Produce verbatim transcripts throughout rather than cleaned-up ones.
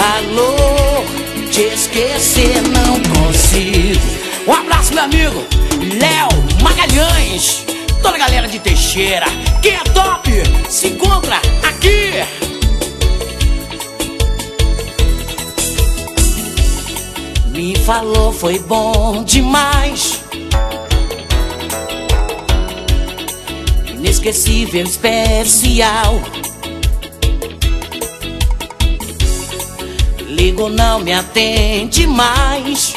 alô, te esquecer não consigo. Um abraço, meu amigo Léo Magalhães, toda a galera de Teixeira. Quem é top se encontra aqui. Me falou, foi bom demais, inesquecível, especial. Ligo, não me atende mais,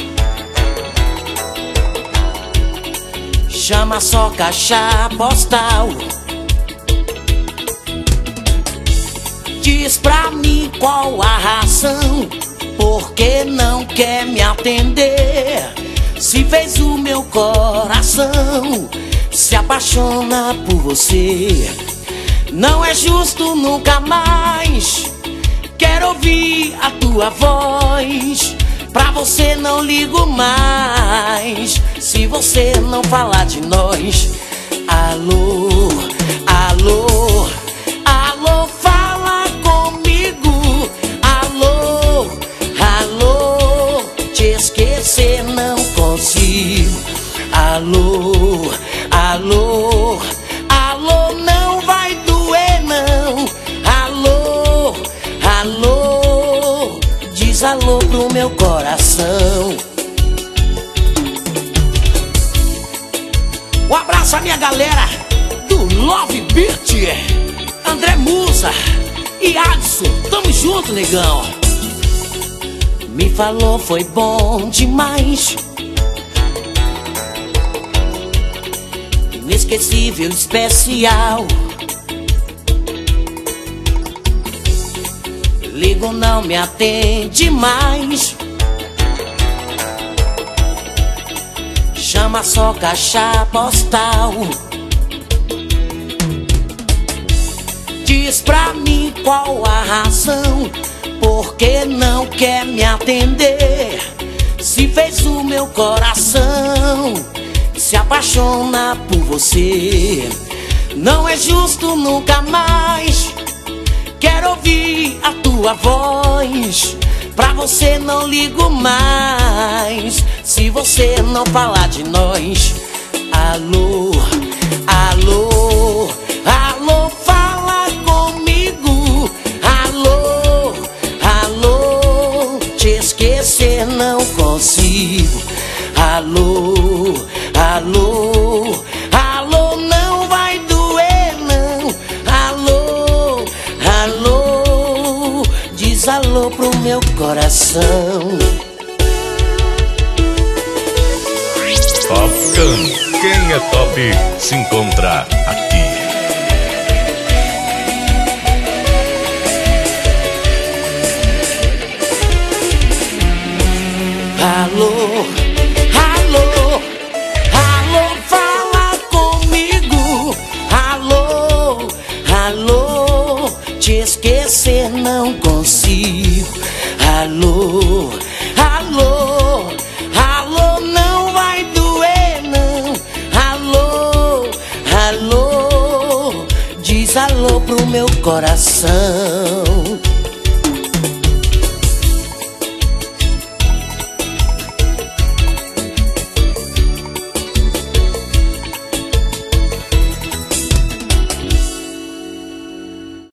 chama só caixa postal. Diz pra mim qual a razão, por que não quer me atender? Se fez o meu coração se apaixona por você. Não é justo nunca mais, quero ouvir a tua voz. Pra você não ligo mais, se você não falar de nós. Alô, alô, alô, fala comigo. Alô, alô, te esquecer não consigo. Alô, alô, alô, não vai doer não. Alô, alô, diz alô pro meu coração. Um abraço à minha galera do Love Beat, André Musa e Adson, tamo junto, negão. Me falou, foi bom demais, inesquecível, especial. Ligo, não me atende mais, chama só caixa postal. Diz pra mim qual a razão, por que não quer me atender? Se fez o meu coração se apaixona por você. Não é justo nunca mais, quero ouvir a tua voz. Pra você não ligo mais, se você não falar de nós. Alô, alô, alô, fala comigo. Alô, alô, te esquecer não consigo. Alô, alô, alô, não vai doer não. Alô, alô, diz alô pro meu coração. Top Gun, quem é top se encontra aqui. Alô, alô, alô, fala comigo. Alô, alô, te esquecer não consigo. Alô, alô, alô, não vai doer não. Alô, alô, diz alô pro meu coração.